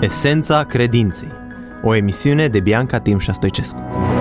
Esența credinței. O emisiune de Bianca Timșa Stoicescu.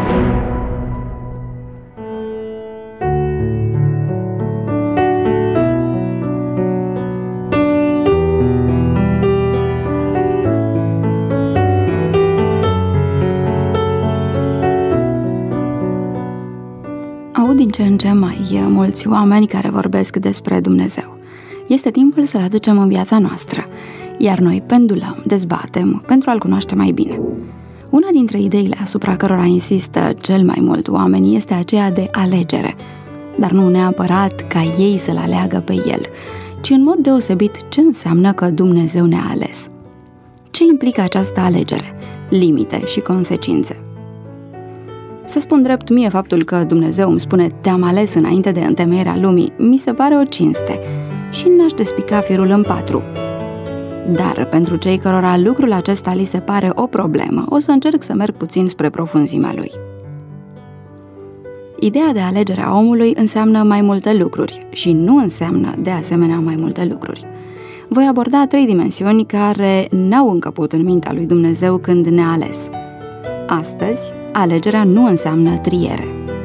Aud din ce în ce mai mulți oameni care vorbesc despre Dumnezeu. Este timpul să-L aducem în viața noastră, iar noi pendulăm, dezbatem pentru a-L cunoaște mai bine. Una dintre ideile asupra cărora insistă cel mai mult oamenii este aceea de alegere, dar nu neapărat ca ei să-L aleagă pe El, ci în mod deosebit ce înseamnă că Dumnezeu ne-a ales. Ce implică această alegere? Limite și consecințe. Să spun drept, mie faptul că Dumnezeu îmi spune te-am ales înainte de întemeierea lumii, mi se pare o cinste și n-aș despica firul în patru. Dar pentru cei cărora lucrul acesta li se pare o problemă, o să încerc să merg puțin spre profunzimea lui. Ideea de alegere a omului înseamnă mai multe lucruri și nu înseamnă de asemenea mai multe lucruri. Voi aborda 3 dimensiuni care n-au încăput în mintea lui Dumnezeu când ne-a ales. Astăzi, alegerea nu înseamnă triere.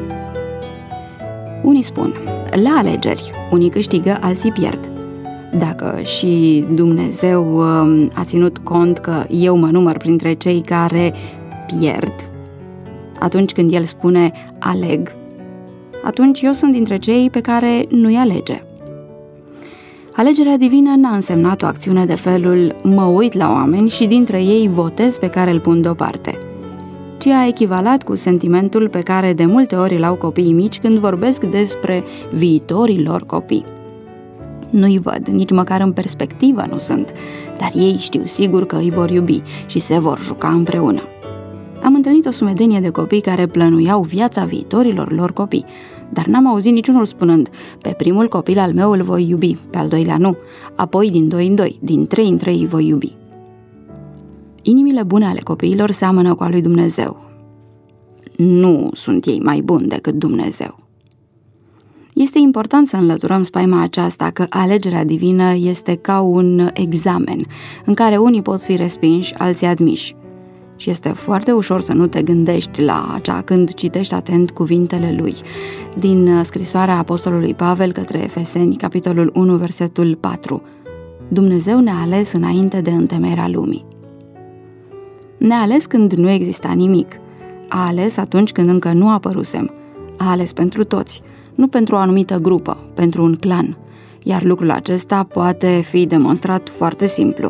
Unii spun, la alegeri, unii câștigă, alții pierd. Dacă și Dumnezeu a ținut cont că eu mă număr printre cei care pierd, atunci când El spune aleg, atunci eu sunt dintre cei pe care nu-i alege. Alegerea divină n-a însemnat o acțiune de felul mă uit la oameni și dintre ei votez pe care îl pun deoparte, ci a echivalat cu sentimentul pe care de multe ori îl au copiii mici când vorbesc despre viitorii lor copii. Nu-i văd, nici măcar în perspectivă nu sunt, dar ei știu sigur că îi vor iubi și se vor juca împreună. Am întâlnit o sumedenie de copii care plănuiau viața viitorilor lor copii, dar n-am auzit niciunul spunând, pe primul copil al meu îl voi iubi, pe al doilea nu, apoi din 2 în 2, din 3 în 3 îi voi iubi. Inimile bune ale copiilor seamănă cu a lui Dumnezeu. Nu sunt ei mai buni decât Dumnezeu. Este important să înlăturăm spaima aceasta că alegerea divină este ca un examen în care unii pot fi respinși, alții admiși. Și este foarte ușor să nu te gândești la acea când citești atent cuvintele lui din scrisoarea apostolului Pavel către Efeseni, capitolul 1, versetul 4. Dumnezeu ne-a ales înainte de întemeierea lumii. Ne-a ales când nu exista nimic. A ales atunci când încă nu apărusem. A ales pentru toți, nu pentru o anumită grupă, pentru un clan. Iar lucrul acesta poate fi demonstrat foarte simplu.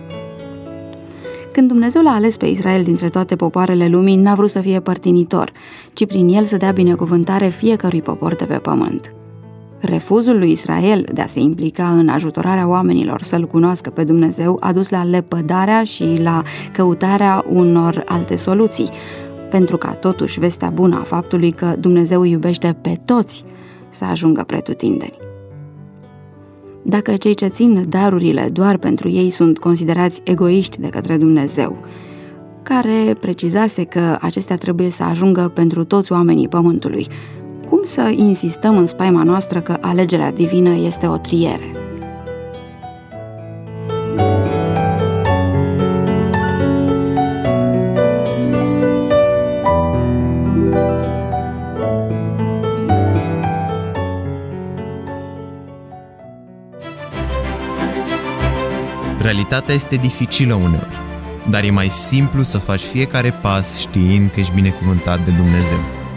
Când Dumnezeu l-a ales pe Israel dintre toate popoarele lumii, n-a vrut să fie părtinitor, ci prin el să dea binecuvântare fiecărui popor de pe pământ. Refuzul lui Israel de a se implica în ajutorarea oamenilor să-L cunoască pe Dumnezeu a dus la lepădarea și la căutarea unor alte soluții, pentru ca totuși vestea bună a faptului că Dumnezeu iubește pe toți să ajungă pretutindeni. Dacă cei ce țin darurile doar pentru ei sunt considerați egoiști de către Dumnezeu, care precizase că acestea trebuie să ajungă pentru toți oamenii pământului, cum să insistăm în spaima noastră că alegerea divină este o triere? Realitatea este dificilă uneori, dar e mai simplu să faci fiecare pas știind că ești binecuvântat de Dumnezeu.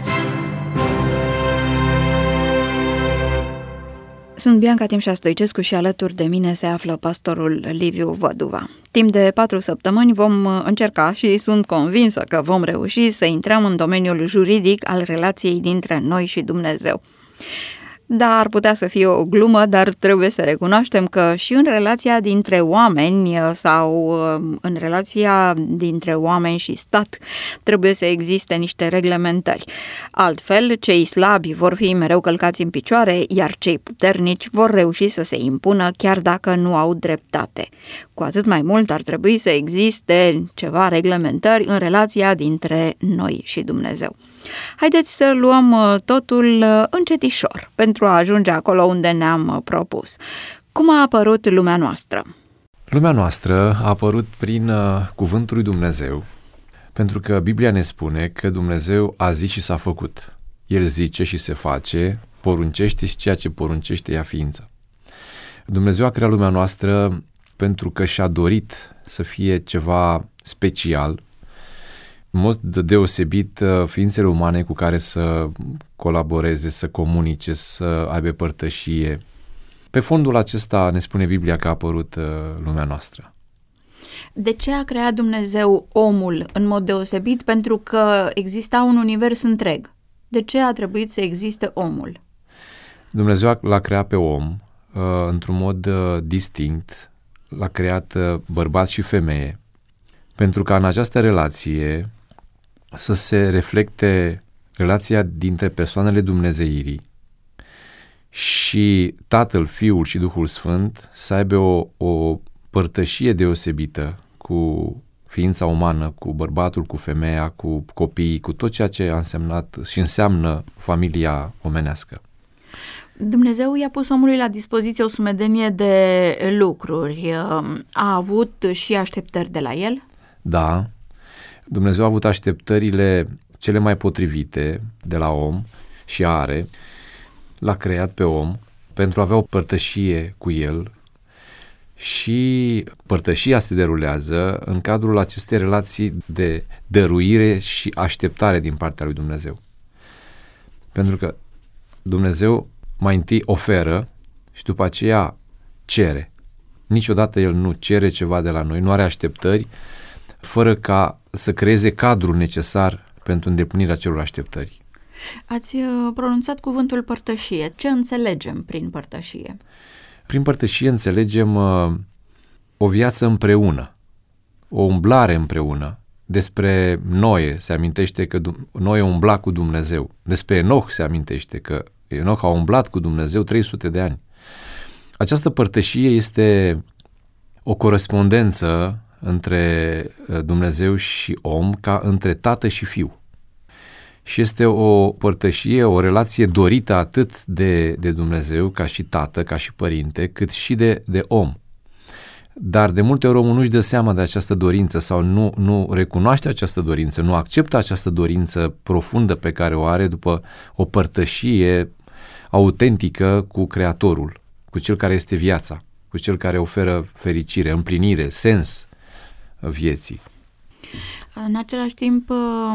Sunt Bianca Timșa Stoicescu și alături de mine se află pastorul Liviu Văduva. Timp de 4 săptămâni vom încerca și sunt convinsă că vom reuși să intrăm în domeniul juridic al relației dintre noi și Dumnezeu. Da, ar putea să fie o glumă, dar trebuie să recunoaștem că și în relația dintre oameni sau în relația dintre oameni și stat trebuie să existe niște reglementări. Altfel, cei slabi vor fi mereu călcați în picioare, iar cei puternici vor reuși să se impună chiar dacă nu au dreptate. Cu atât mai mult ar trebui să existe ceva reglementări în relația dintre noi și Dumnezeu. Haideți să luăm totul încetișor pentru a ajunge acolo unde ne-am propus. Cum a apărut lumea noastră? Lumea noastră a apărut prin cuvântul lui Dumnezeu, pentru că Biblia ne spune că Dumnezeu a zis și s-a făcut. El zice și se face, poruncește și ceea ce poruncește ia ființă. Dumnezeu a creat lumea noastră pentru că și-a dorit să fie ceva special, în mod deosebit ființele umane cu care să colaboreze, să comunice, să aibă părtășie. Pe fondul acesta ne spune Biblia că a apărut lumea noastră. De ce a creat Dumnezeu omul în mod deosebit? Pentru că exista un univers întreg. De ce a trebuit să existe omul? Dumnezeu l-a creat pe om într-un mod distinct, l-a creat bărbat și femeie, pentru ca în această relație să se reflecte relația dintre persoanele dumnezeirii și Tatăl, Fiul și Duhul Sfânt să aibă o părtășie deosebită cu ființa umană, cu bărbatul, cu femeia, cu copiii, cu tot ceea ce a însemnat și înseamnă familia omenească. Dumnezeu i-a pus omului la dispoziție o sumedenie de lucruri. A avut și așteptări de la el? Da. Dumnezeu a avut așteptările cele mai potrivite de la om și are. L-a creat pe om pentru a avea o părtășie cu el și părtășia se derulează în cadrul acestei relații de dăruire și așteptare din partea lui Dumnezeu. Pentru că Dumnezeu mai întâi oferă și după aceea cere. Niciodată El nu cere ceva de la noi, nu are așteptări, fără ca să creeze cadrul necesar pentru îndeplinirea acelor așteptări. Ați pronunțat cuvântul părtășie. Ce înțelegem prin părtășie? Prin părtășie înțelegem o viață împreună, o umblare împreună. Despre Noe se amintește că Noe umbla cu Dumnezeu. Despre Enoch se amintește că Enoch a umblat cu Dumnezeu 300 de ani. Această părtășie este o corespondență între Dumnezeu și om ca între tată și fiu. Și este o părtășie, o relație dorită atât de Dumnezeu ca și tată, ca și părinte, cât și de om. Dar de multe ori omul nu-și dă seama de această dorință sau nu recunoaște această dorință, nu acceptă această dorință profundă pe care o are după o părtășie autentică cu Creatorul, cu Cel care este viața, cu Cel care oferă fericire, împlinire, sens vieții. În același timp,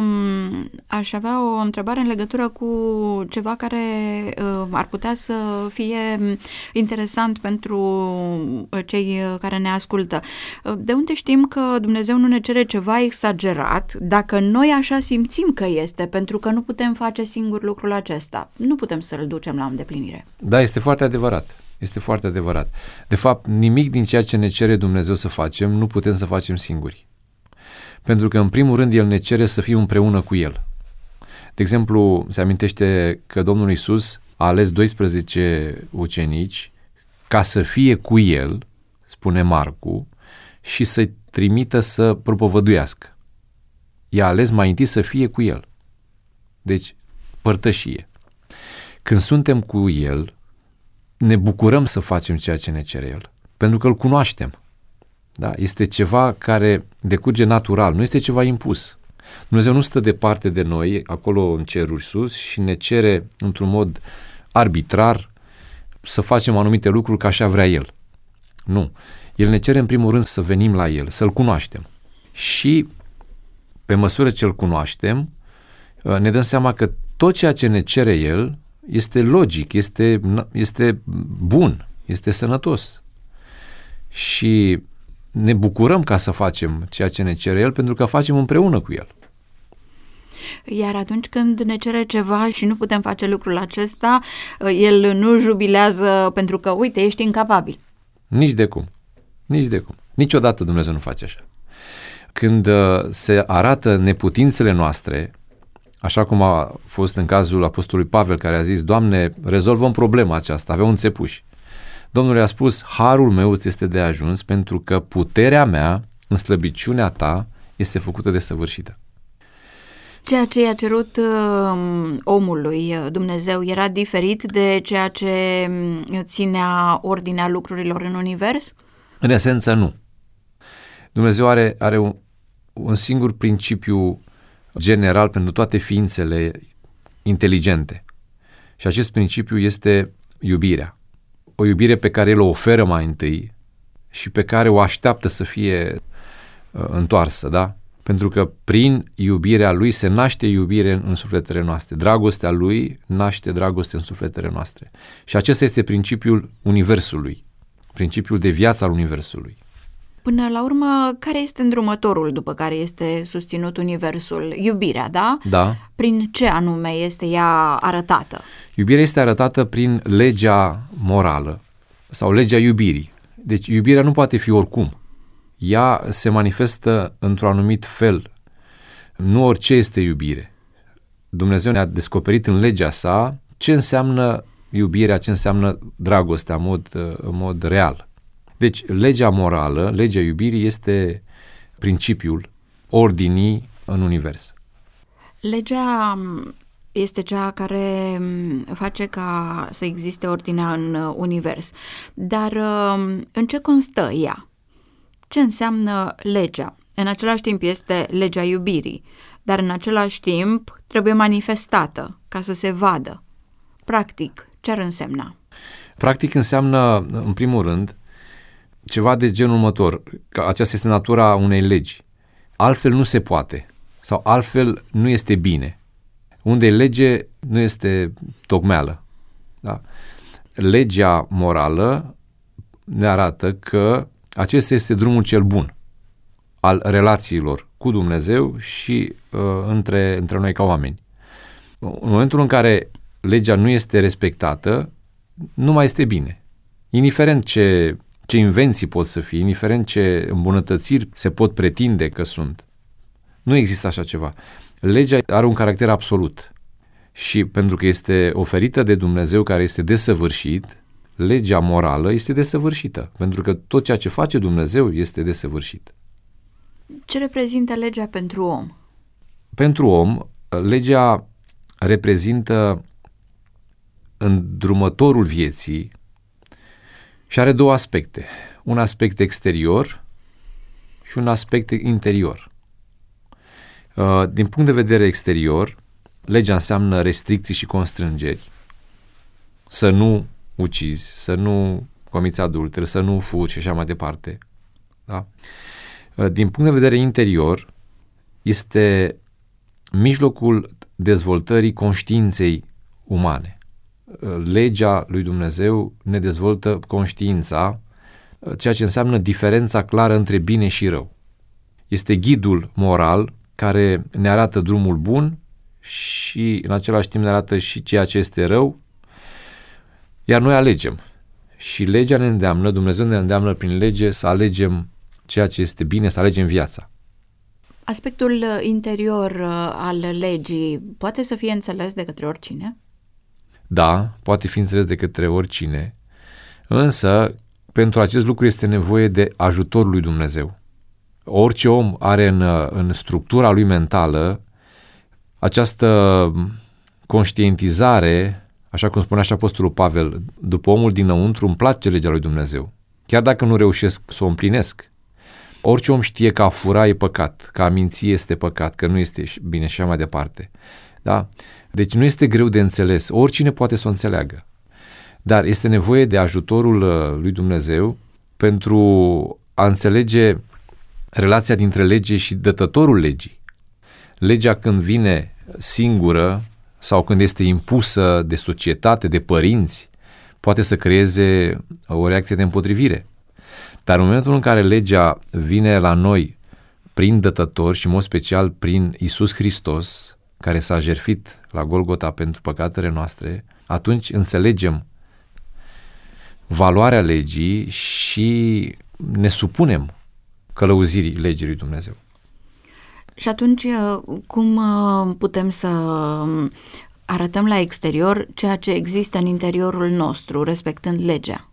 aș avea o întrebare în legătură cu ceva care ar putea să fie interesant pentru cei care ne ascultă. De unde știm că Dumnezeu nu ne cere ceva exagerat dacă noi așa simțim că este, pentru că nu putem face singur lucrul acesta? Nu putem să-l ducem la îndeplinire. Da, este foarte adevărat. Este foarte adevărat. De fapt, nimic din ceea ce ne cere Dumnezeu să facem nu putem să facem singuri. Pentru că, în primul rând, El ne cere să fim împreună cu El. De exemplu, se amintește că Domnul Iisus a ales 12 ucenici ca să fie cu El, spune Marcu, și să-i trimită să propovăduiască. I-a ales mai întâi să fie cu El. Deci, părtășie. Când suntem cu El, ne bucurăm să facem ceea ce ne cere El, pentru că Îl cunoaștem. Da? Este ceva care decurge natural, nu este ceva impus. Dumnezeu nu stă departe de noi, acolo în ceruri sus, și ne cere într-un mod arbitrar să facem anumite lucruri ca așa vrea El. Nu. El ne cere în primul rând să venim la El, să-L cunoaștem. Și pe măsură ce Îl cunoaștem, ne dăm seama că tot ceea ce ne cere El este logic, este bun, este sănătos. Și ne bucurăm ca să facem ceea ce ne cere El, pentru că facem împreună cu El. Iar atunci când ne cere ceva și nu putem face lucrul acesta, El nu jubilează pentru că, uite, ești incapabil. Nici de cum. Nici de cum. Niciodată Dumnezeu nu face așa. Când se arată neputințele noastre, așa cum a fost în cazul apostolului Pavel, care a zis: Doamne, rezolvăm problema aceasta, avea un țepuș. Domnul i-a spus: harul meu îți este de ajuns, pentru că puterea mea în slăbiciunea ta este făcută desăvârșită. Ceea ce i-a cerut omului Dumnezeu era diferit de ceea ce ținea ordinea lucrurilor în univers? În esență nu. Dumnezeu are un singur principiu general pentru toate ființele inteligente. Și acest principiu este iubirea. O iubire pe care El o oferă mai întâi și pe care o așteaptă să fie întoarsă, da? Pentru că prin iubirea Lui se naște iubire în sufletele noastre. Dragostea Lui naște dragoste în sufletele noastre. Și acesta este principiul Universului, principiul de viață al Universului. Până la urmă, care este îndrumătorul după care este susținut Universul? Iubirea, da? Da. Prin ce anume este ea arătată? Iubirea este arătată prin legea morală sau legea iubirii. Deci iubirea nu poate fi oricum. Ea se manifestă într-un anumit fel. Nu orice este iubire. Dumnezeu ne-a descoperit în legea sa ce înseamnă iubirea, ce înseamnă dragostea în mod real. Deci legea morală, legea iubirii este principiul ordinii în univers. Legea este cea care face ca să existe ordinea în univers. Dar în ce constă ea? Ce înseamnă legea? În același timp este legea iubirii, dar în același timp trebuie manifestată ca să se vadă. Practic, ce ar însemna? Practic înseamnă, în primul rând, ceva de genul următor, că aceasta este natura unei legi. Altfel nu se poate sau altfel nu este bine. Unde e lege, nu este tocmeală. Da? Legea morală ne arată că acesta este drumul cel bun al relațiilor cu Dumnezeu și între noi ca oameni. În momentul în care legea nu este respectată, nu mai este bine. Indiferent ce invenții pot să fie, indiferent ce îmbunătățiri se pot pretinde că sunt. Nu există așa ceva. Legea are un caracter absolut și pentru că este oferită de Dumnezeu care este desăvârșit, legea morală este desăvârșită, pentru că tot ceea ce face Dumnezeu este desăvârșit. Ce reprezintă legea pentru om? Pentru om, legea reprezintă îndrumătorul vieții și are două aspecte. Un aspect exterior și un aspect interior. Din punct de vedere exterior, legea înseamnă restricții și constrângeri. Să nu ucizi, să nu comiți adulter, să nu furi și așa mai departe. Da? Din punct de vedere interior, este mijlocul dezvoltării conștiinței umane. Legea lui Dumnezeu ne dezvoltă conștiința, ceea ce înseamnă diferența clară între bine și rău. Este ghidul moral care ne arată drumul bun și în același timp ne arată și ceea ce este rău, iar noi alegem. Și legea ne îndeamnă, Dumnezeu ne îndeamnă prin lege să alegem ceea ce este bine, să alegem viața. Aspectul interior al legii poate să fie înțeles de către oricine? Da, poate fi înțeles de către oricine, însă pentru acest lucru este nevoie de ajutorul lui Dumnezeu. Orice om are în structura lui mentală această conștientizare, așa cum spunea și Apostolul Pavel, după omul dinăuntru îmi place legea lui Dumnezeu, chiar dacă nu reușesc să o împlinesc. Orice om știe că a fura e păcat, că a minți este păcat, că nu este bine și așa mai departe. Da? Deci nu este greu de înțeles, oricine poate să o înțeleagă. Dar este nevoie de ajutorul lui Dumnezeu pentru a înțelege relația dintre lege și dătătorul legii. Legea când vine singură sau când este impusă de societate, de părinți, poate să creeze o reacție de împotrivire. Dar în momentul în care legea vine la noi prin dătător și în mod special prin Iisus Hristos, care s-a jertfit la Golgota pentru păcatele noastre, atunci înțelegem valoarea legii și ne supunem călăuzirii legii lui Dumnezeu. Și atunci cum putem să arătăm la exterior ceea ce există în interiorul nostru, respectând legea?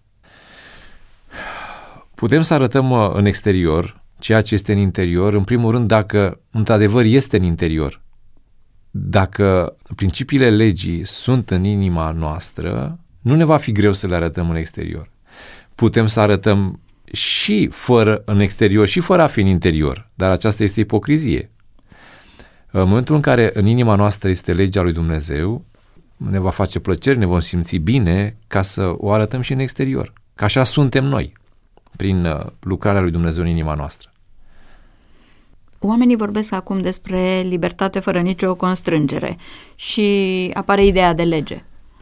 Putem să arătăm în exterior ceea ce este în interior, în primul rând dacă într-adevăr este în interior. Dacă principiile legii sunt în inima noastră, nu ne va fi greu să le arătăm în exterior. Putem să arătăm și fără în exterior și fără a fi în interior, dar aceasta este ipocrizie. În momentul în care în inima noastră este legea lui Dumnezeu, ne va face plăcere, ne vom simți bine ca să o arătăm și în exterior. Că așa suntem noi, prin lucrarea lui Dumnezeu în inima noastră. Oamenii vorbesc acum despre libertate fără nicio constrângere și apare ideea de lege.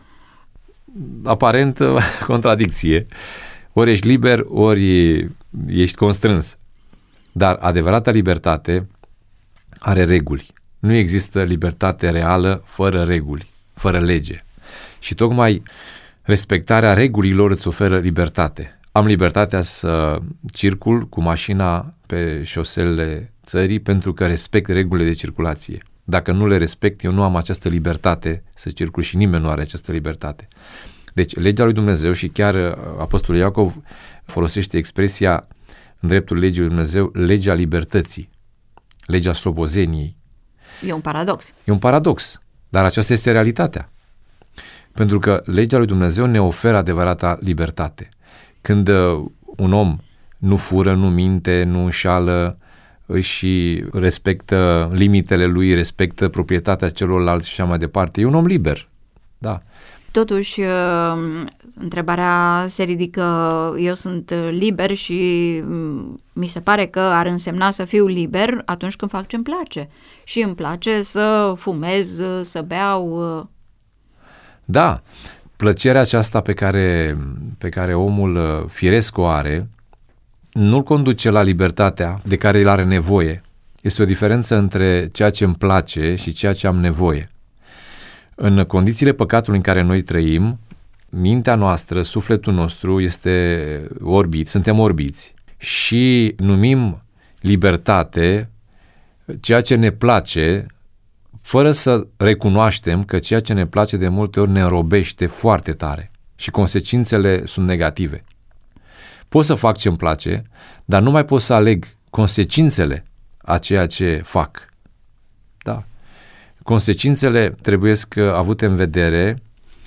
Aparent, contradicție. Ori ești liber, ori ești constrâns. Dar adevărata libertate are reguli. Nu există libertate reală fără reguli, fără lege. Și tocmai respectarea regulilor îți oferă libertate. Am libertatea să circul cu mașina pe șoselele țării pentru că respect regulile de circulație. Dacă nu le respect, eu nu am această libertate să circul și nimeni nu are această libertate. Deci, legea lui Dumnezeu, și chiar Apostolul Iacov folosește expresia în dreptul legii lui Dumnezeu, legea libertății, legea slobozeniei. E un paradox. E un paradox, dar aceasta este realitatea. Pentru că legea lui Dumnezeu ne oferă adevărata libertate. Când un om nu fură, nu minte, nu înșală și respectă limitele lui, respectă proprietatea celorlalți și așa mai departe, e un om liber. Da. Totuși, întrebarea se ridică, eu sunt liber și mi se pare că ar însemna să fiu liber atunci când fac ce-mi place. Și îmi place să fumez, să beau. Da, plăcerea aceasta pe care omul firesc o are, nu-l conduce la libertatea de care el are nevoie. Este o diferență între ceea ce îmi place și ceea ce am nevoie. În condițiile păcatului în care noi trăim, mintea noastră, sufletul nostru este orbit, suntem orbiți și numim libertate ceea ce ne place, fără să recunoaștem că ceea ce ne place de multe ori ne înrobește foarte tare și consecințele sunt negative. Pot să fac ce îmi place, dar nu mai pot să aleg consecințele a ceea ce fac. Da. Consecințele trebuiesc avute în vedere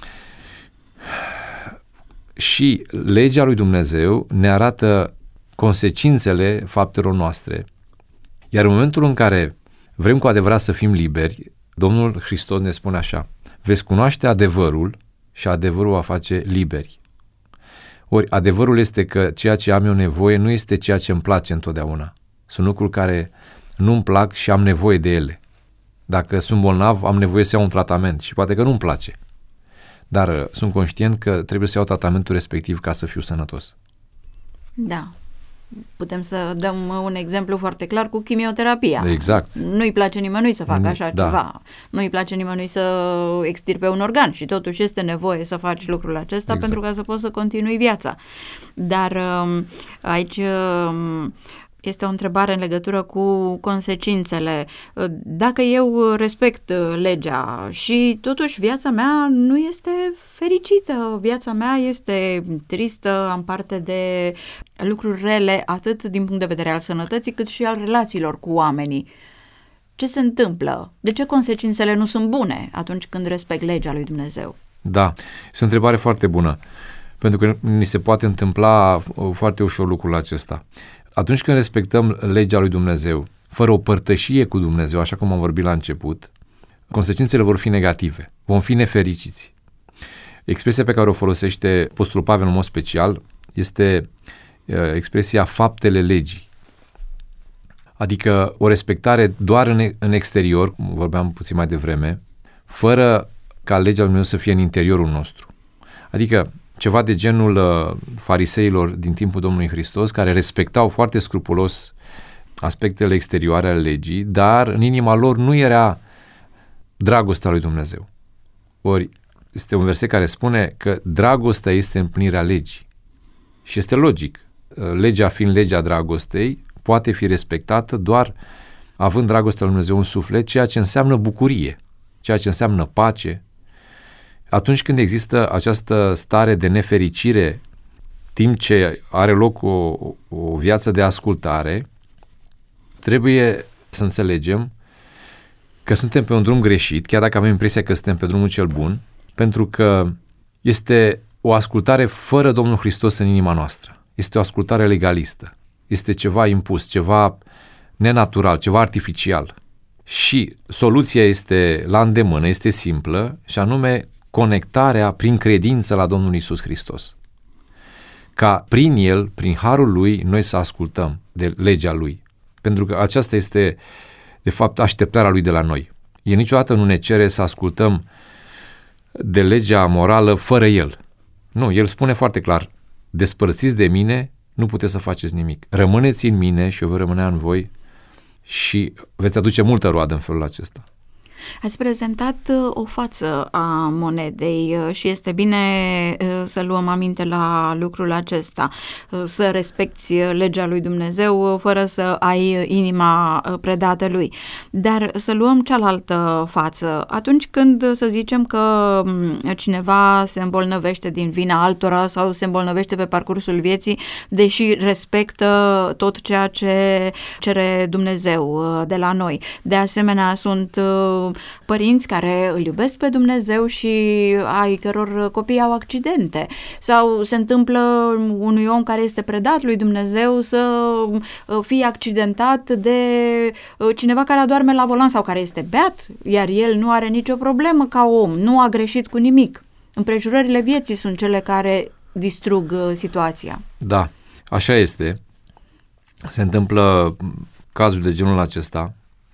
și legea lui Dumnezeu ne arată consecințele faptelor noastre. Iar în momentul în care vrem cu adevărat să fim liberi, Domnul Hristos ne spune așa: veți cunoaște adevărul și adevărul va face liberi. Ori adevărul este că ceea ce am eu nevoie nu este ceea ce îmi place întotdeauna. Sunt lucruri care nu-mi plac și am nevoie de ele. Dacă sunt bolnav, am nevoie să iau un tratament și poate că nu-mi place. Dar sunt conștient că trebuie să iau tratamentul respectiv ca să fiu sănătos. Da. Putem să dăm un exemplu foarte clar cu chimioterapia. Exact. Nu-i place nimănui să facă așa ceva. Nu-i place nimănui să extirpe un organ și totuși este nevoie să faci lucrul acesta pentru ca să poți să continui viața. Dar aici este o întrebare în legătură cu consecințele. Dacă eu respect legea și totuși viața mea nu este fericită, viața mea este tristă, am parte de lucruri rele, atât din punct de vedere al sănătății, cât și al relațiilor cu oamenii. Ce se întâmplă? De ce consecințele nu sunt bune atunci când respect legea lui Dumnezeu? Da, este o întrebare foarte bună, pentru că ni se poate întâmpla foarte ușor lucrul acesta. Atunci când respectăm legea lui Dumnezeu, fără o părtășie cu Dumnezeu, așa cum am vorbit la început, consecințele vor fi negative, vom fi nefericiți. Expresia pe care o folosește Apostolul Pavel în mod special este expresia faptele legii. Adică o respectare doar în exterior, cum vorbeam puțin mai devreme, fără ca legea lui Dumnezeu să fie în interiorul nostru. Adică ceva de genul fariseilor din timpul Domnului Hristos, care respectau foarte scrupulos aspectele exterioare ale legii, dar în inima lor nu era dragostea lui Dumnezeu. Ori este un verset care spune că dragostea este împlinirea legii. Și este logic. Legea fiind legea dragostei, poate fi respectată doar având dragostea lui Dumnezeu în suflet, ceea ce înseamnă bucurie, ceea ce înseamnă pace. Atunci când există această stare de nefericire, timp ce are loc o viață de ascultare, trebuie să înțelegem că suntem pe un drum greșit, chiar dacă avem impresia că suntem pe drumul cel bun, pentru că este o ascultare fără Domnul Hristos în inima noastră. este o ascultare legalistă. Este ceva impus, ceva nenatural, ceva artificial. Și soluția este la îndemână, este simplă, și anume conectarea prin credință la Domnul Iisus Hristos. Ca prin El, prin harul Lui, noi să ascultăm de legea Lui. Pentru că aceasta este, de fapt, așteptarea Lui de la noi. El niciodată nu ne cere să ascultăm de legea morală fără El. Nu, El spune foarte clar, despărțiți de mine, nu puteți să faceți nimic. Rămâneți în mine și eu voi rămâne în voi și veți aduce multă roadă în felul acesta. Ați prezentat o față a monedei și este bine să luăm aminte la lucrul acesta, să respecti legea lui Dumnezeu fără să ai inima predată lui. Dar să luăm cealaltă față. Atunci când să zicem că cineva se îmbolnăvește din vina altora sau se îmbolnăvește pe parcursul vieții, deși respectă tot ceea ce cere Dumnezeu de la noi. De asemenea, sunt părinți care îl iubesc pe Dumnezeu și ai căror copii au accidente, sau se întâmplă unui om care este predat lui Dumnezeu să fie accidentat de cineva care adorme la volan sau care este beat, iar el nu are nicio problemă ca om, nu a greșit cu nimic. Împrejurările vieții sunt cele care distrug situația. Da, așa este. Se întâmplă cazuri de genul acesta,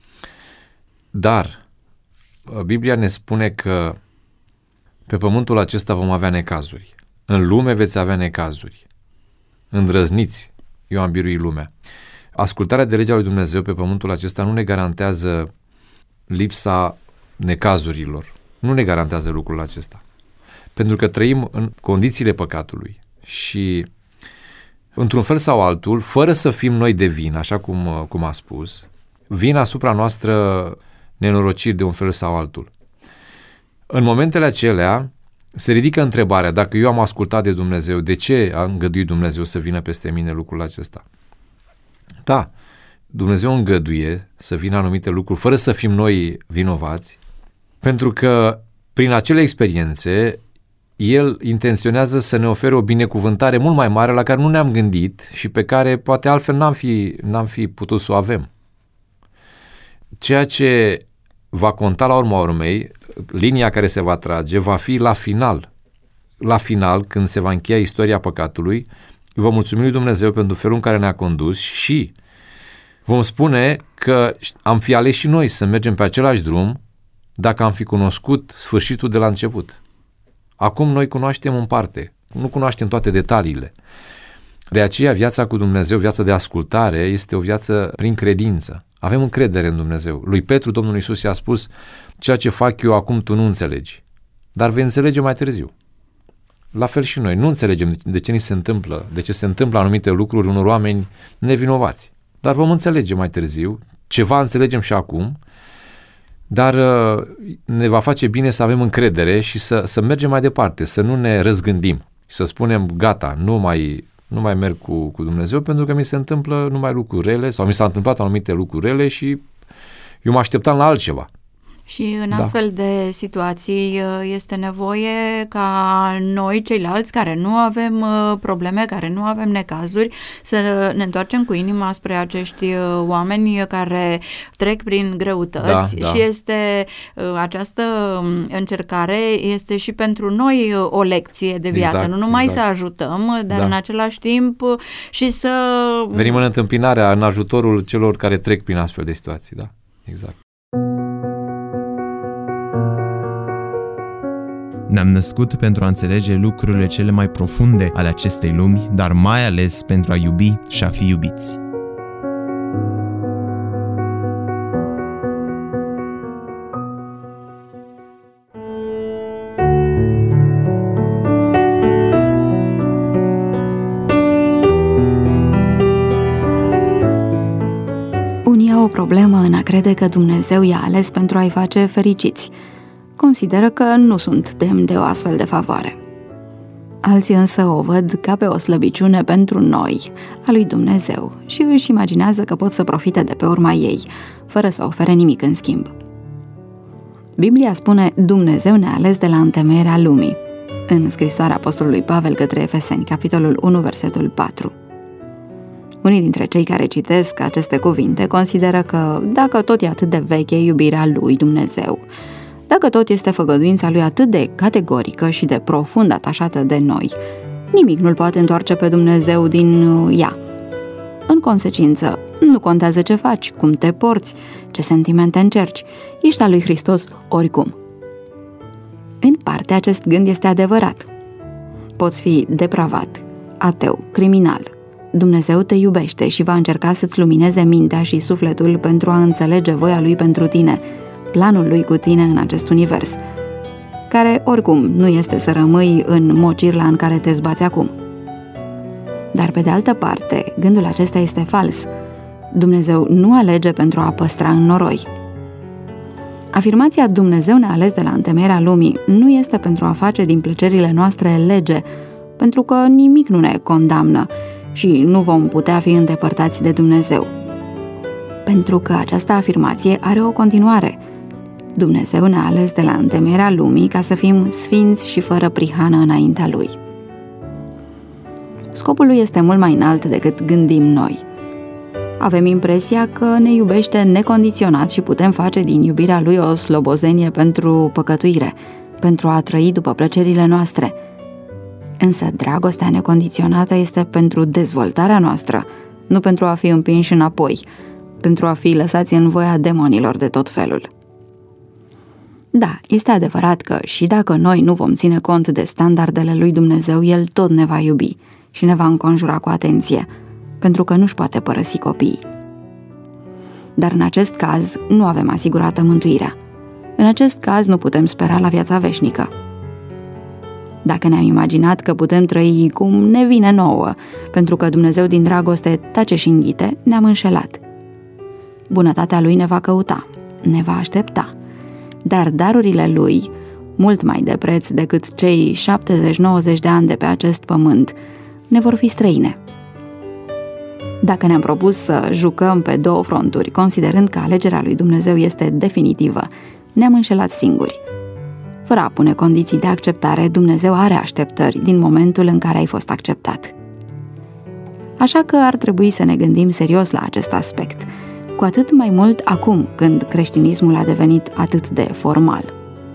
dar Biblia ne spune că pe pământul acesta vom avea necazuri. În lume veți avea necazuri. Îndrăzniți, eu am biruit lumea. Ascultarea de legea lui Dumnezeu pe pământul acesta nu ne garantează lipsa necazurilor. Nu ne garantează lucrul acesta. Pentru că trăim în condițiile păcatului și, într-un fel sau altul, fără să fim noi de vină, așa cum a spus, vin asupra noastră nenorociri de un fel sau altul. În momentele acelea se ridică întrebarea, dacă eu am ascultat de Dumnezeu, de ce a îngăduit Dumnezeu să vină peste mine lucrul acesta? Da, Dumnezeu îngăduie să vină anumite lucruri fără să fim noi vinovați, pentru că prin acele experiențe El intenționează să ne ofere o binecuvântare mult mai mare la care nu ne-am gândit și pe care poate altfel n-am fi putut să o avem. Ceea ce va conta la urma urmei, linia care se va trage, va fi la final. La final, când se va încheia istoria păcatului, vom mulțumi lui Dumnezeu pentru felul în care ne-a condus și vom spune că am fi ales și noi să mergem pe același drum dacă am fi cunoscut sfârșitul de la început. Acum noi cunoaștem în parte, nu cunoaștem toate detaliile. De aceea viața cu Dumnezeu, viața de ascultare, este o viață prin credință. Avem încredere în Dumnezeu. Lui Petru, Domnul Iisus i-a spus, ceea ce fac eu acum tu nu înțelegi, dar vei înțelege mai târziu. La fel și noi, nu înțelegem de ce se întâmplă anumite lucruri unor oameni nevinovați, dar vom înțelege mai târziu, ceva înțelegem și acum, dar ne va face bine să avem încredere și să mergem mai departe, să nu ne răzgândim și să spunem, gata, nu mai merg cu Dumnezeu pentru că mi se întâmplă numai lucruri rele sau mi s-au întâmplat anumite lucruri rele și eu mă așteptam la altceva. Și în astfel de situații este nevoie ca noi, ceilalți care nu avem probleme, care nu avem necazuri, să ne întoarcem cu inima spre acești oameni care trec prin greutăți și este această încercare este și pentru noi o lecție de viață, nu numai să ajutăm, dar în același timp și să... Venim în întâmpinarea, în ajutorul celor care trec prin astfel de situații, da, exact. Ne-am născut pentru a înțelege lucrurile cele mai profunde ale acestei lumi, dar mai ales pentru a iubi și a fi iubiți. Unii au o problemă în a crede că Dumnezeu i-a ales pentru a-i face fericiți. Consideră că nu sunt demni de o astfel de favoare. Alții însă o văd ca pe o slăbiciune pentru noi, a lui Dumnezeu, și își imaginează că pot să profite de pe urma ei, fără să ofere nimic în schimb. Biblia spune, Dumnezeu ne-a ales de la întemeierea lumii. în scrisoarea apostolului Pavel către Efeseni, capitolul 1, versetul 4. Unii dintre cei care citesc aceste cuvinte consideră că dacă tot e atât de veche iubirea lui Dumnezeu, dacă tot este făgăduința lui atât de categorică și de profund atașată de noi, nimic nu-l poate întoarce pe Dumnezeu din ea. În consecință, nu contează ce faci, cum te porți, ce sentimente încerci, ești al lui Hristos oricum. În parte, acest gând este adevărat. Poți fi depravat, ateu, criminal. Dumnezeu te iubește și va încerca să-ți lumineze mintea și sufletul pentru a înțelege voia Lui pentru tine, planul Lui cu tine în acest univers, care oricum nu este să rămâi în mocirla în care te zbați acum. Dar pe de altă parte, gândul acesta este fals. Dumnezeu nu alege pentru a păstra în noroi. Afirmația Dumnezeu ne-a ales de la întemeierea lumii nu este pentru a face din plăcerile noastre lege, pentru că nimic nu ne condamnă și nu vom putea fi îndepărtați de Dumnezeu. Pentru că această afirmație are o continuare. Dumnezeu ne-a ales de la întemeierea lumii ca să fim sfinți și fără prihană înaintea Lui. Scopul Lui este mult mai înalt decât gândim noi. Avem impresia că ne iubește necondiționat și putem face din iubirea Lui o slobozenie pentru păcătuire, pentru a trăi după plăcerile noastre. Însă dragostea necondiționată este pentru dezvoltarea noastră, nu pentru a fi împinși înapoi, pentru a fi lăsați în voia demonilor de tot felul. Da, este adevărat că și dacă noi nu vom ține cont de standardele lui Dumnezeu, El tot ne va iubi și ne va înconjura cu atenție, pentru că nu-și poate părăsi copiii. Dar în acest caz nu avem asigurată mântuirea. În acest caz nu putem spera la viața veșnică. Dacă ne-am imaginat că putem trăi cum ne vine nouă, pentru că Dumnezeu din dragoste tace și înghite, ne-am înșelat. Bunătatea Lui ne va căuta, ne va aștepta, dar darurile Lui, mult mai de preț decât cei 70-90 de ani de pe acest pământ, ne vor fi străine. Dacă ne-am propus să jucăm pe două fronturi, considerând că alegerea lui Dumnezeu este definitivă, ne-am înșelat singuri. Fără a pune condiții de acceptare, Dumnezeu are așteptări din momentul în care ai fost acceptat. Așa că ar trebui să ne gândim serios la acest aspect, cu atât mai mult acum când creștinismul a devenit atât de formal.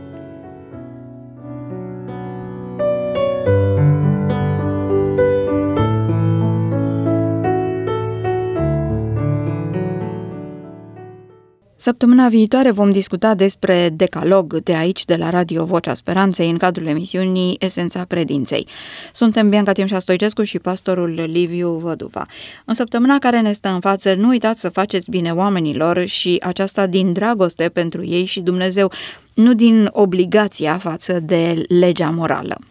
Săptămâna viitoare vom discuta despre decalog de aici, de la Radio Vocea Speranței, în cadrul emisiunii Esența Credinței. Suntem Bianca Timșa Stoicescu și pastorul Liviu Văduva. În săptămâna care ne stă în față, nu uitați să faceți bine oamenilor și aceasta din dragoste pentru ei și Dumnezeu, nu din obligația față de legea morală.